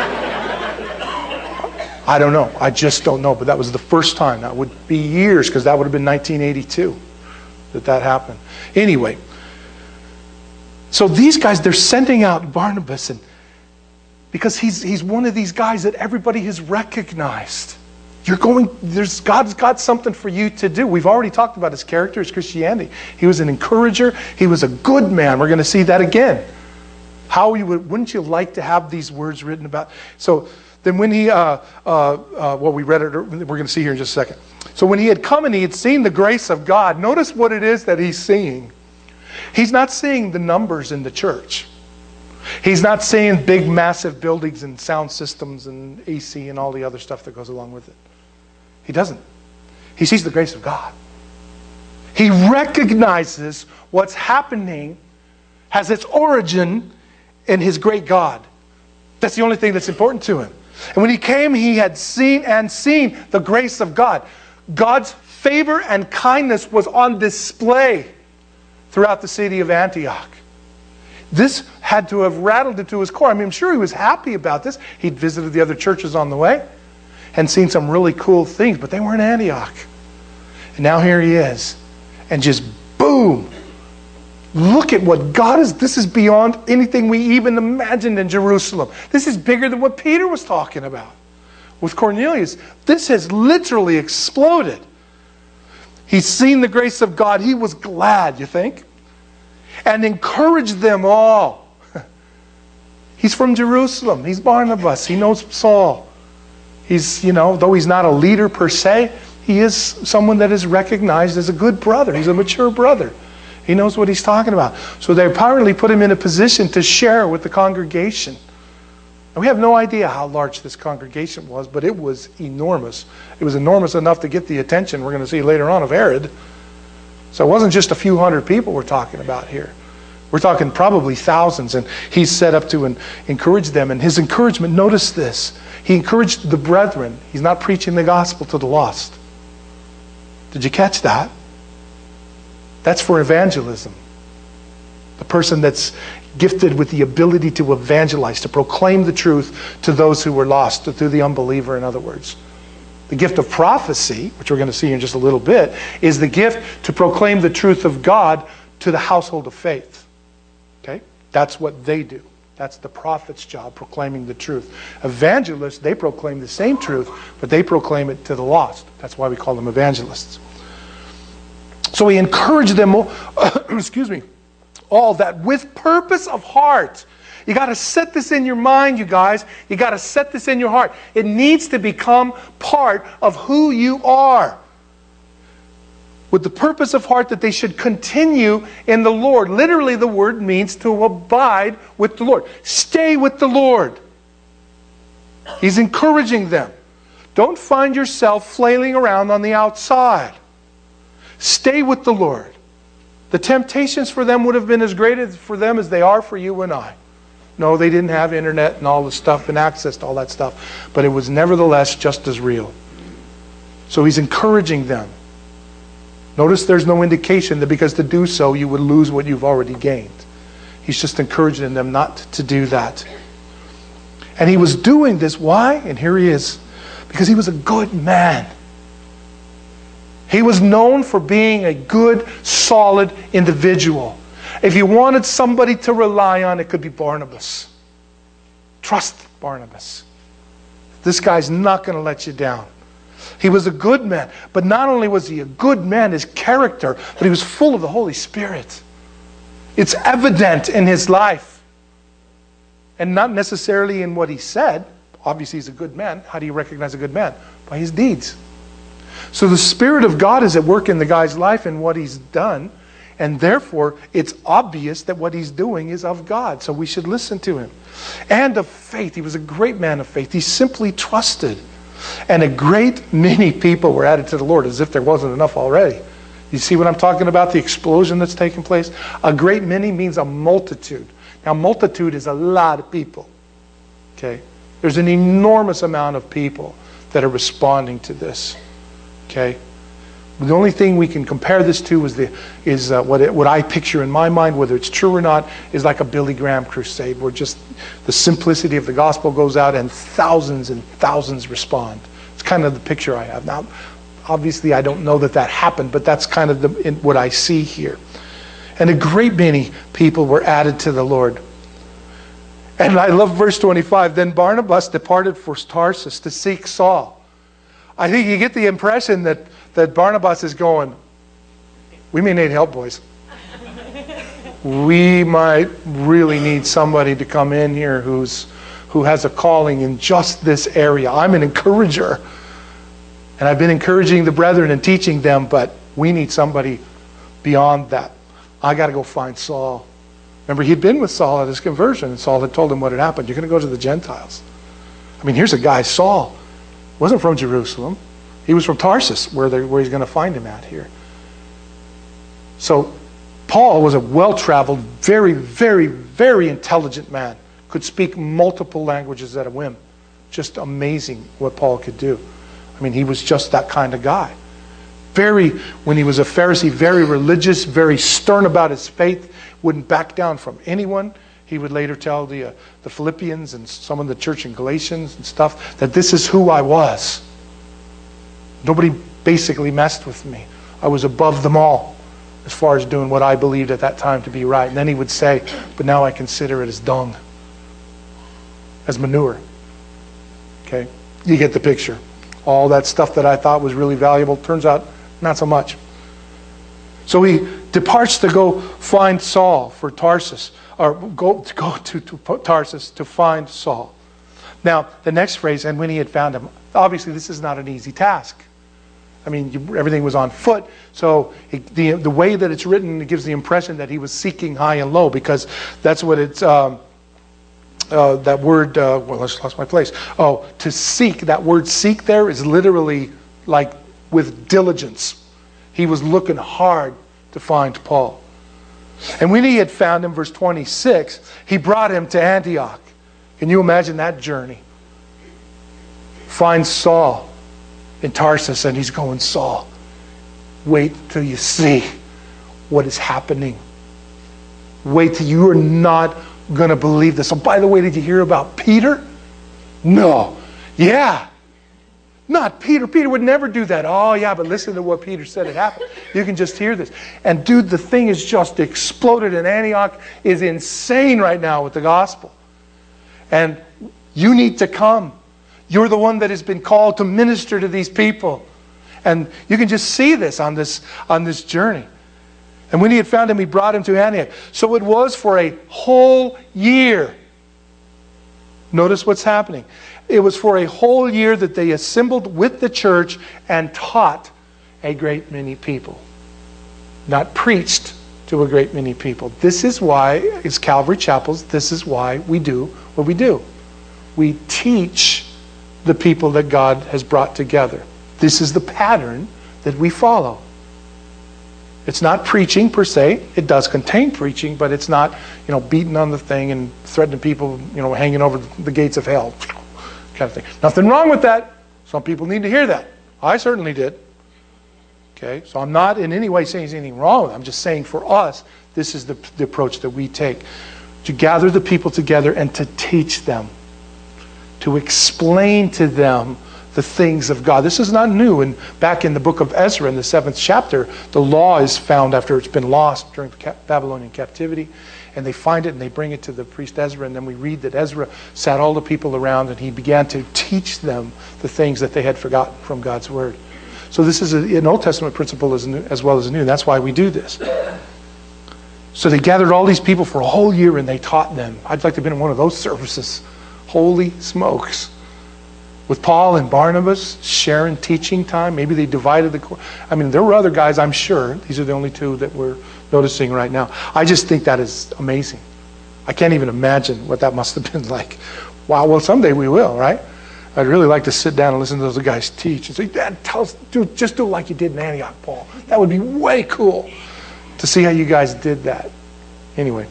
I don't know. I just don't know. But that was the first time. That would be years, because that would have been nineteen eighty-two that that happened. Anyway. So these guys, they're sending out Barnabas, and because he's he's one of these guys that everybody has recognized. You're going, there's God's got something for you to do. We've already talked about his character, his Christianity. He was an encourager. He was a good man. We're going to see that again. How you would, wouldn't you like to have these words written about? So then when he, uh, uh, uh, well, we read it, we're going to see here in just a second. So when he had come and he had seen the grace of God, notice what it is that he's seeing. He's not seeing the numbers in the church. He's not seeing big, massive buildings and sound systems and A C and all the other stuff that goes along with it. He doesn't. He sees the grace of God. He recognizes what's happening has its origin in his great God. That's the only thing that's important to him. And when he came, he had seen and seen the grace of God. God's favor and kindness was on display throughout the city of Antioch. This had to have rattled it to his core. I mean, I'm sure he was happy about this. He'd visited the other churches on the way. and seen some really cool things, but they were in Antioch. And now here he is. And just boom! Look at what God is. This is beyond anything we even imagined in Jerusalem. This is bigger than what Peter was talking about with Cornelius. This has literally exploded. He's seen the grace of God. He was glad, you think? And encouraged them all. He's from Jerusalem. He's Barnabas. He knows Saul. He's, you know, though he's not a leader per se, he is someone that is recognized as a good brother. He's a mature brother. He knows what he's talking about. So they apparently put him in a position to share with the congregation. And we have no idea how large this congregation was, but it was enormous. It was enormous enough to get the attention, we're going to see later on, of Herod. So it wasn't just a few hundred people we're talking about here. We're talking probably thousands, and he's set up to encourage them. And his encouragement, notice this, he encouraged the brethren. He's not preaching the gospel to the lost. Did you catch that? That's for evangelism. The person that's gifted with the ability to evangelize, to proclaim the truth to those who were lost, to the unbeliever, in other words. The gift of prophecy, which we're going to see in just a little bit, is the gift to proclaim the truth of God to the household of faith. Okay? That's what they do. That's the prophet's job, proclaiming the truth. Evangelists, they proclaim the same truth, but they proclaim it to the lost. That's why we call them evangelists. So he encouraged them, excuse me, all that with purpose of heart. You got to set this in your mind, you guys. You got to set this in your heart. It needs to become part of who you are. With the purpose of heart that they should continue in the Lord. Literally, the word means to abide with the Lord. Stay with the Lord. He's encouraging them. Don't find yourself flailing around on the outside. Stay with the Lord. The temptations for them would have been as great for them as they are for you and I. No, they didn't have internet and all the stuff and access to all that stuff. But it was nevertheless just as real. So he's encouraging them. Notice there's no indication that because to do so you would lose what you've already gained. He's just encouraging them not to do that. And he was doing this, why? And here he is. Because he was a good man. He was known for being a good, solid individual. If you wanted somebody to rely on, it could be Barnabas. Trust Barnabas. This guy's not going to let you down. He was a good man. But not only was he a good man, his character, but he was full of the Holy Spirit. It's evident in his life. And not necessarily in what he said. Obviously he's a good man. How do you recognize a good man? By his deeds. So the Spirit of God is at work in the guy's life and what he's done. And therefore, it's obvious that what he's doing is of God. So we should listen to him. And of faith. He was a great man of faith. He simply trusted. And a great many people were added to the Lord, as if there wasn't enough already. You see what I'm talking about? The explosion that's taking place? A great many means a multitude. Now, multitude is a lot of people. Okay? There's an enormous amount of people that are responding to this. Okay? The only thing we can compare this to is, the, is uh, what, it, what I picture in my mind, whether it's true or not, is like a Billy Graham crusade, where just the simplicity of the gospel goes out and thousands and thousands respond. It's kind of the picture I have. Now, obviously, I don't know that that happened, but that's kind of the, in, what I see here. And a great many people were added to the Lord. And I love verse twenty-five. Then Barnabas departed for Tarsus to seek Saul. I think you get the impression that, that Barnabas is going, we may need help, boys. We might really need somebody to come in here who's who has a calling in just this area. I'm an encourager. And I've been encouraging the brethren and teaching them, but we need somebody beyond that. I got to go find Saul. Remember, he'd been with Saul at his conversion, and Saul had told him what had happened. You're going to go to the Gentiles. I mean, here's a guy, Saul. Wasn't from Jerusalem. He was from Tarsus, where, where he's going to find him at here. So Paul was a well-traveled, very, very, very intelligent man. Could speak multiple languages at a whim. Just amazing what Paul could do. I mean, he was just that kind of guy. Very, when he was a Pharisee, very religious, very stern about his faith, wouldn't back down from anyone. He he would later tell the, uh, the Philippians and some of the church in Galatians and stuff that this is who I was. Nobody basically messed with me. I was above them all as far as doing what I believed at that time to be right. And then he would say, but now I consider it as dung, as manure. Okay? You get the picture. All that stuff that I thought was really valuable, turns out not so much. So he departs to go find Saul for Tarsus, or go to go to, to Tarsus to find Saul. Now, the next phrase, and when he had found him, obviously this is not an easy task. I mean, you, everything was on foot, so it, the the way that it's written, it gives the impression that he was seeking high and low, because that's what it's, um, uh, that word, uh, well, I just lost my place. Oh, to seek, that word seek there is literally like with diligence. He was looking hard to find Paul. And when he had found him, verse twenty-six, he brought him to Antioch. Can you imagine that journey? Finds Saul in Tarsus, and he's going, Saul, wait till you see what is happening. Wait till you are not going to believe this. Oh, by the way, did you hear about Peter? No. Yeah. Not Peter. Peter would never do that. Oh, yeah, but listen to what Peter said had happened. You can just hear this. And dude, the thing is just exploded, and Antioch is insane right now with the gospel. And you need to come. You're the one that has been called to minister to these people. And you can just see this on this, on this journey. And when he had found him, he brought him to Antioch. So it was for a whole year. Notice what's happening. It was for a whole year that they assembled with the church and taught a great many people. Not preached to a great many people. This is why, as Calvary Chapels, this is why we do what we do. We teach the people that God has brought together. This is the pattern that we follow. It's not preaching per se. It does contain preaching, but it's not, you know, beating on the thing and threatening people, you know, hanging over the gates of hell kind of thing. Nothing wrong with that. Some people need to hear that. I certainly did. Okay, so I'm not in any way saying there's anything wrong with it. I'm just saying for us, this is the, the approach that we take. To gather the people together and to teach them. To explain to them the things of God. This is not new. And back in the book of Ezra, in the seventh chapter, the law is found after it's been lost during the Babylonian captivity. And they find it and they bring it to the priest Ezra. And then we read that Ezra sat all the people around and he began to teach them the things that they had forgotten from God's word. So this is a, an Old Testament principle as, new, as well as a new. And that's why we do this. So they gathered all these people for a whole year and they taught them. I'd like to have been in one of those services. Holy smokes. With Paul and Barnabas sharing teaching time. Maybe they divided the course. I mean, there were other guys, I'm sure. These are the only two that we're noticing right now. I just think that is amazing. I can't even imagine what that must have been like. Wow, well, someday we will, right? I'd really like to sit down and listen to those guys teach and say, Dad, tell us, dude, just do it like you did in Antioch, Paul. That would be way cool to see how you guys did that. Anyway.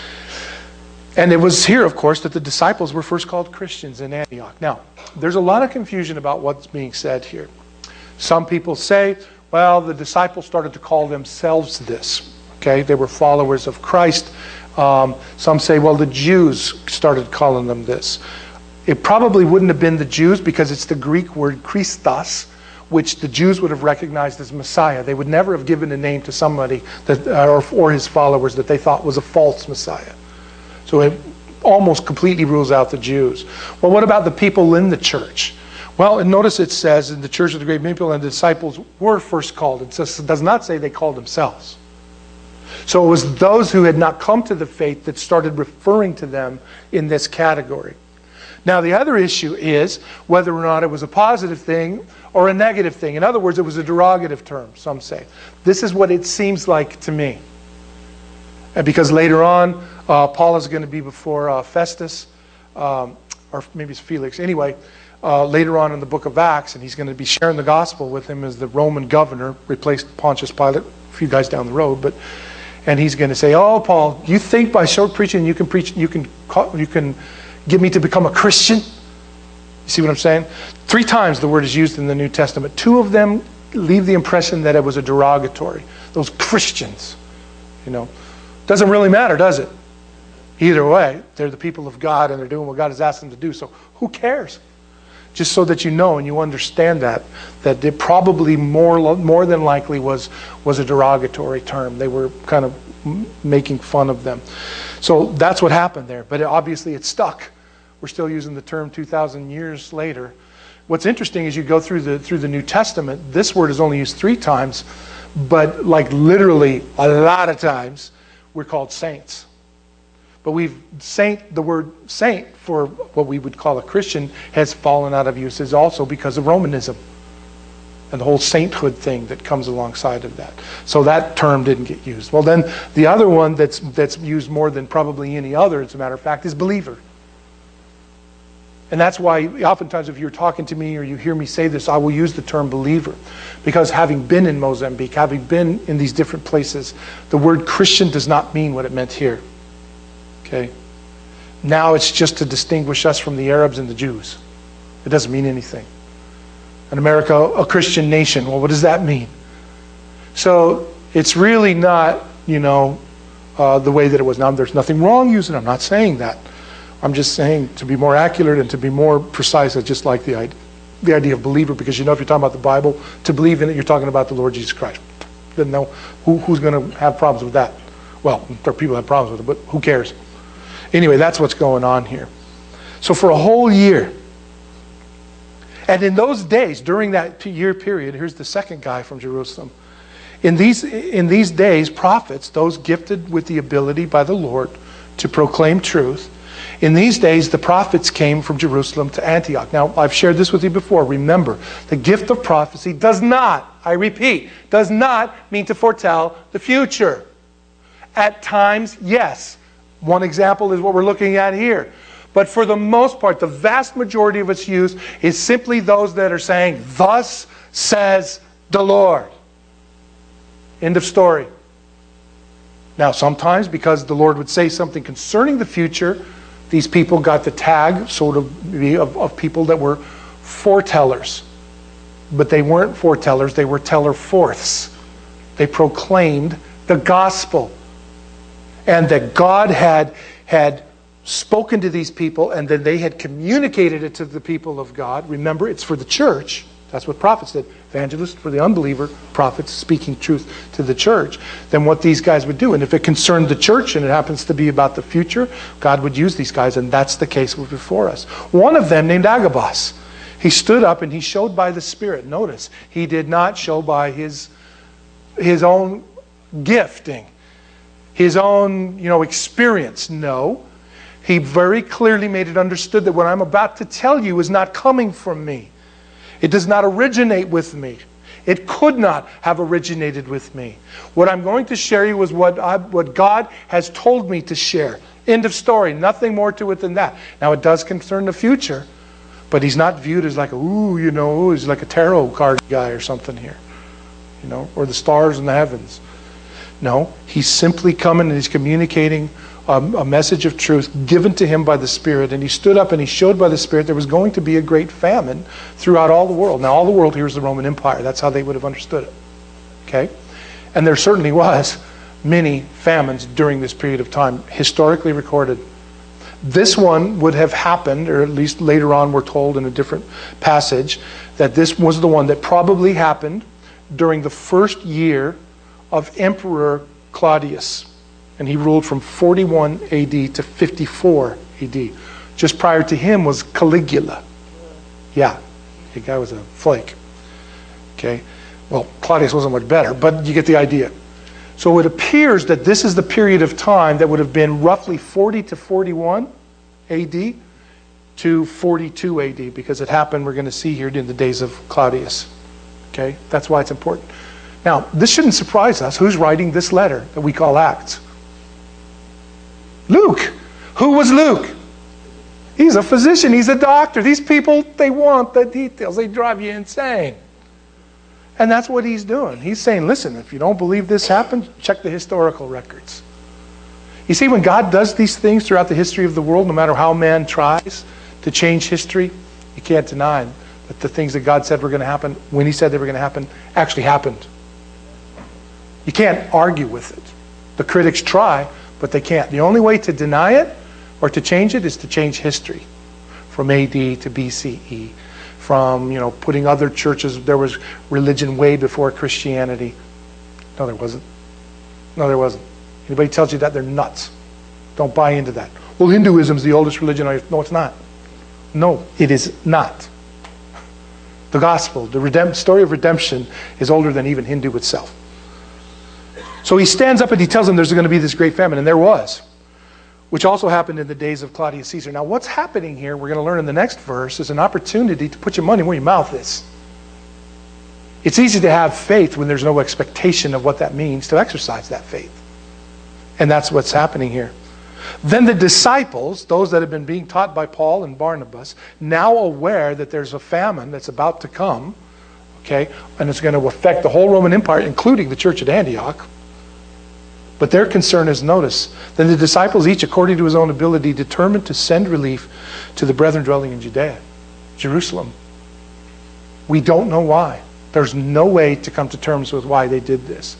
And it was here, of course, that the disciples were first called Christians in Antioch. Now, there's a lot of confusion about what's being said here. Some people say, well, the disciples started to call themselves this. Okay, they were followers of Christ. Um, some say, well, the Jews started calling them this. It probably wouldn't have been the Jews because it's the Greek word Christos, which the Jews would have recognized as Messiah. They would never have given a name to somebody that, or, or his followers that they thought was a false Messiah. So it almost completely rules out the Jews. Well, what about the people in the church? Well, and notice it says in the church of the great many people and the disciples were first called. It says, it does not say they called themselves. So it was those who had not come to the faith that started referring to them in this category. Now, the other issue is whether or not it was a positive thing or a negative thing. In other words, it was a derogative term, some say. This is what it seems like to me. And because later on, uh, Paul is going to be before uh, Festus, um, or maybe it's Felix. Anyway, uh, later on in the book of Acts, and he's going to be sharing the gospel with him as the Roman governor, replaced Pontius Pilate, a few guys down the road. But and he's going to say, "Oh, Paul, you think by short preaching you can preach, you can you can get me to become a Christian?" You see what I'm saying? Three times the word is used in the New Testament. Two of them leave the impression that it was a derogatory. Those Christians, you know. Doesn't really matter, does it? Either way, they're the people of God and they're doing what God has asked them to do. So who cares? Just so that you know and you understand that, that it probably more more than likely was, was a derogatory term. They were kind of making fun of them. So that's what happened there. But it, obviously it stuck. We're still using the term two thousand years later. What's interesting is you go through the through the New Testament, this word is only used three times, but like literally a lot of times we're called saints. But we've saint the word saint for what we would call a Christian has fallen out of usage also because of Romanism and the whole sainthood thing that comes alongside of that. So that term didn't get used. Well, then the other one that's that's used more than probably any other, as a matter of fact, is believer. And that's why oftentimes if you're talking to me or you hear me say this, I will use the term believer. Because having been in Mozambique, having been in these different places, the word Christian does not mean what it meant here. Okay? Now it's just to distinguish us from the Arabs and the Jews. It doesn't mean anything. In America, a Christian nation. Well, what does that mean? So it's really not, you know, uh, the way that it was. Now, there's nothing wrong using it. I'm not saying that. I'm just saying to be more accurate and to be more precise, I just like the idea, the idea of believer, because you know if you're talking about the Bible, to believe in it, you're talking about the Lord Jesus Christ. Didn't know who, who's going to have problems with that. Well, there are people who have problems with it, but who cares? Anyway, that's what's going on here. So for a whole year, and in those days, during that year period, here's the second guy from Jerusalem. In these, in these days, prophets, those gifted with the ability by the Lord to proclaim truth, in these days, the prophets came from Jerusalem to Antioch. Now, I've shared this with you before. Remember, the gift of prophecy does not, I repeat, does not mean to foretell the future. At times, yes. One example is what we're looking at here. But for the most part, the vast majority of its use is simply those that are saying, "Thus says the Lord." End of story. Now, sometimes because the Lord would say something concerning the future, these people got the tag, sort of, of, of people that were foretellers. But they weren't foretellers, they were teller-forths. They proclaimed the gospel. And that God had, had spoken to these people, and then they had communicated it to the people of God. Remember, it's for the church. That's what prophets did. Evangelists for the unbeliever, prophets speaking truth to the church. Then what these guys would do, and if it concerned the church and it happens to be about the future, God would use these guys, and that's the case before us. One of them, named Agabus, he stood up and he showed by the Spirit. Notice, he did not show by his, his own gifting, his own, you know, experience. No. He very clearly made it understood that what I'm about to tell you is not coming from me. It does not originate with me. It could not have originated with me. What I'm going to share you is what, I, what God has told me to share. End of story. Nothing more to it than that. Now, it does concern the future, but he's not viewed as like, ooh, you know, he's like a tarot card guy or something here, you know, or the stars in the heavens. No, he's simply coming and he's communicating um, a message of truth given to him by the Spirit. And he stood up and he showed by the Spirit there was going to be a great famine throughout all the world. Now, all the world here is the Roman Empire. That's how they would have understood it. Okay? And there certainly was many famines during this period of time, historically recorded. This one would have happened, or at least later on we're told in a different passage, that this was the one that probably happened during the first year of Emperor Claudius. And he ruled from forty-one A D to fifty-four A D. Just prior to him was Caligula. Yeah, the guy was a flake. Okay, well, Claudius wasn't much better, but you get the idea. So it appears that this is the period of time that would have been roughly forty to forty-one A D to forty-two A D, because it happened, we're going to see here, in the days of Claudius. Okay, that's why it's important. Now, this shouldn't surprise us. Who's writing this letter that we call Acts? Luke. Who was Luke? He's a physician. He's a doctor. These people, they want the details. They drive you insane. And that's what he's doing. He's saying, listen, if you don't believe this happened, check the historical records. You see, when God does these things throughout the history of the world, no matter how man tries to change history, you can't deny that the things that God said were going to happen, when he said they were going to happen, actually happened. You can't argue with it. The critics try, But they can't. The only way to deny it or to change it is to change history. From A D to B C E. From, you know, putting other churches, there was religion way before Christianity. No, there wasn't. No, there wasn't. Anybody tells you that, they're nuts. Don't buy into that. Well, Hinduism is the oldest religion on earth. No, it's not. No, it is not. The gospel, the redemp- story of redemption is older than even Hindu itself. So he stands up and he tells them there's going to be this great famine, and there was, which also happened in the days of Claudius Caesar. Now what's happening here, we're going to learn in the next verse, is an opportunity to put your money where your mouth is. It's easy to have faith when there's no expectation of what that means to exercise that faith. And that's what's happening here. Then the disciples, those that have been being taught by Paul and Barnabas, now aware that there's a famine that's about to come, okay, and it's going to affect the whole Roman Empire, including the church at Antioch. But their concern is, notice, then the disciples each, according to his own ability, determined to send relief to the brethren dwelling in Judea, Jerusalem. We don't know why. There's no way to come to terms with why they did this.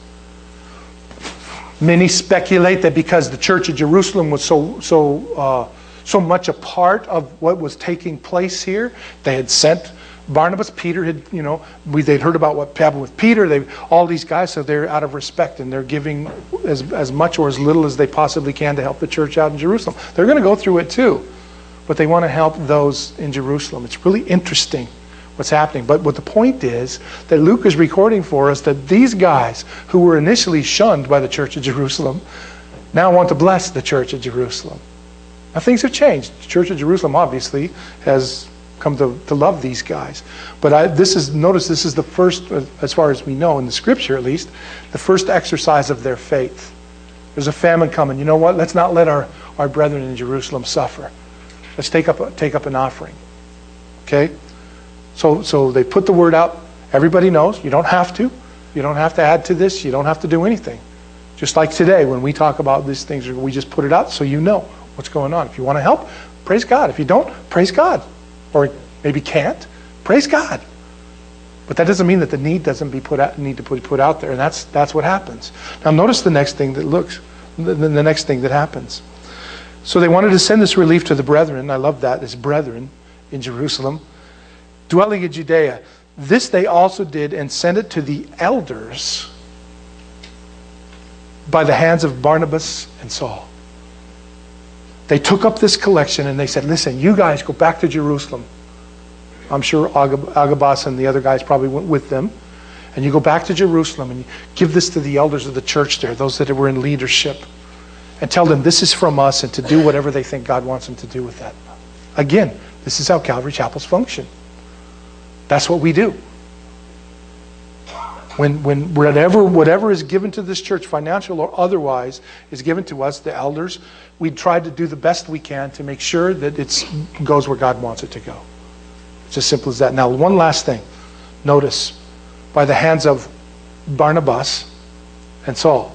Many speculate that because the church of Jerusalem was so so uh, so much a part of what was taking place here, they had sent Barnabas. Peter had, you know, we, they'd heard about what happened with Peter. They, all these guys, so they're out of respect and they're giving as as much or as little as they possibly can to help the church out in Jerusalem. They're going to go through it too, but they want to help those in Jerusalem. It's really interesting what's happening. But what the point is that Luke is recording for us that these guys who were initially shunned by the church of Jerusalem now want to bless the church of Jerusalem. Now things have changed. The church of Jerusalem obviously has come to, to love these guys. But I, this is, notice this is the first, as far as we know in the scripture at least, the first exercise of their faith. There's a famine coming. You know what? Let's not let our, our brethren in Jerusalem suffer. Let's take up, take up an offering. Okay? So, so they put the word out. Everybody knows. You don't have to. You don't have to add to this. You don't have to do anything. Just like today when we talk about these things, we just put it out so you know what's going on. If you want to help, praise God. If you don't, praise God. Or maybe can't, praise God. But that doesn't mean that the need doesn't be put out, need to be put out there. And that's that's what happens. Now notice the next thing that looks, the, the next thing that happens. So they wanted to send this relief to the brethren. I love that, this brethren in Jerusalem, dwelling in Judea. This they also did and sent it to the elders by the hands of Barnabas and Saul. They took up this collection and they said, listen, you guys go back to Jerusalem. I'm sure Agab- Agabus and the other guys probably went with them. And you go back to Jerusalem and you give this to the elders of the church there, those that were in leadership. And tell them this is from us and to do whatever they think God wants them to do with that. Again, this is how Calvary Chapels function. That's what we do. When when whatever whatever is given to this church, financial or otherwise, is given to us, the elders, we try to do the best we can to make sure that it goes where God wants it to go. It's as simple as that. Now, one last thing. Notice, by the hands of Barnabas and Saul.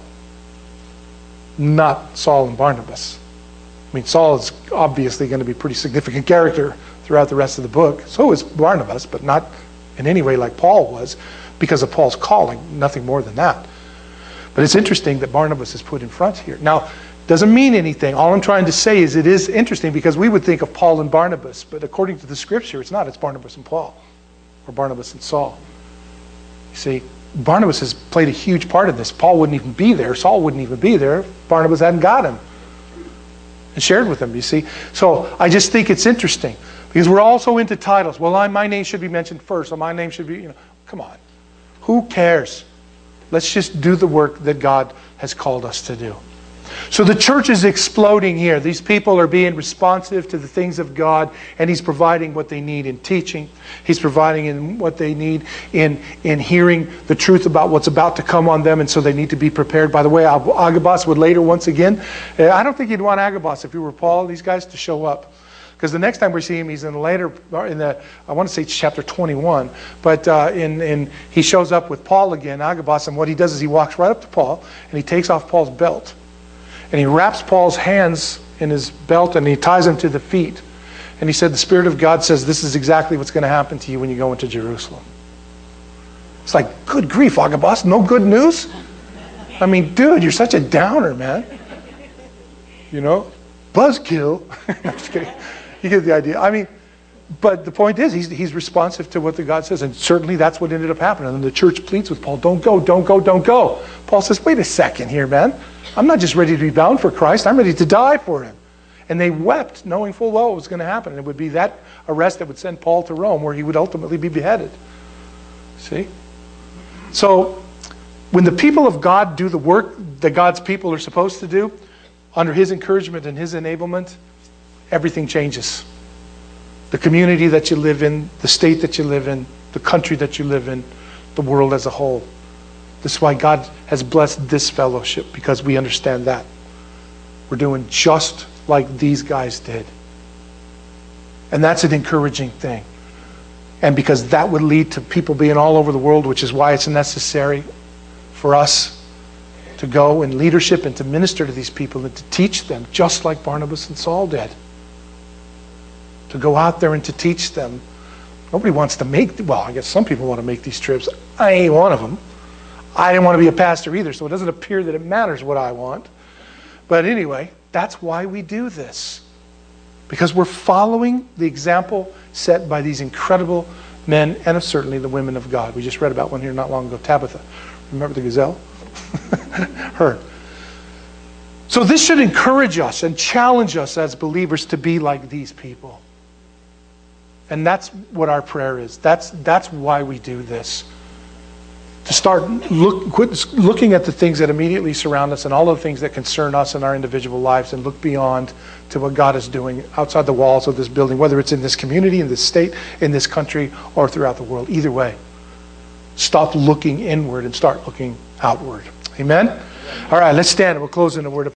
Not Saul and Barnabas. I mean, Saul is obviously going to be a pretty significant character throughout the rest of the book. So is Barnabas, but not in any way like Paul was, because of Paul's calling, nothing more than that. But it's interesting that Barnabas is put in front here. Now, doesn't mean anything. All I'm trying to say is it is interesting because we would think of Paul and Barnabas, but according to the scripture, it's not. It's Barnabas and Paul, or Barnabas and Saul. You see, Barnabas has played a huge part in this. Paul wouldn't even be there. Saul wouldn't even be there if Barnabas hadn't got him and shared with him, you see. So I just think it's interesting because we're also into titles. Well, I, my name should be mentioned first, or my name should be, you know, come on. Who cares? Let's just do the work that God has called us to do. So the church is exploding here. These people are being responsive to the things of God, and He's providing what they need in teaching. He's providing in what they need in, in hearing the truth about what's about to come on them, and so they need to be prepared. By the way, Agabus would later, once again, I don't think you'd want Agabus, if you were Paul, these guys to show up. Because the next time we see him, he's in the later, in the, I want to say it's chapter twenty-one, but uh, in, in he shows up with Paul again, Agabus, and what he does is he walks right up to Paul, and he takes off Paul's belt. And he wraps Paul's hands in his belt, and he ties them to the feet. And he said, the Spirit of God says this is exactly what's going to happen to you when you go into Jerusalem. It's like, good grief, Agabus, no good news? I mean, dude, you're such a downer, man. you know, buzzkill. I'm just kidding. You get the idea. I mean, but the point is, he's, he's responsive to what the God says. And certainly that's what ended up happening. And the church pleads with Paul, don't go, don't go, don't go. Paul says, wait a second here, man. I'm not just ready to be bound for Christ. I'm ready to die for him. And they wept, knowing full well what was going to happen. And it would be that arrest that would send Paul to Rome, where he would ultimately be beheaded. See? So, when the people of God do the work that God's people are supposed to do, under his encouragement and his enablement, everything changes. The community that you live in, the state that you live in, the country that you live in, the world as a whole. This is why God has blessed this fellowship, because we understand that. We're doing just like these guys did. And that's an encouraging thing. And because that would lead to people being all over the world, which is why it's necessary for us to go in leadership and to minister to these people and to teach them, just like Barnabas and Saul did. To go out there and to teach them. Nobody wants to make, well, I guess some people want to make these trips. I ain't one of them. I didn't want to be a pastor either, so it doesn't appear that it matters what I want. But anyway, that's why we do this. Because we're following the example set by these incredible men and certainly the women of God. We just read about one here not long ago, Tabitha. Remember the gazelle? Her. So this should encourage us and challenge us as believers to be like these people. And that's what our prayer is. That's, that's why we do this. To start look, quit looking at the things that immediately surround us and all of the things that concern us in our individual lives, and look beyond to what God is doing outside the walls of this building, whether it's in this community, in this state, in this country, or throughout the world. Either way, stop looking inward and start looking outward. Amen? All right, let's stand and we'll close in a word of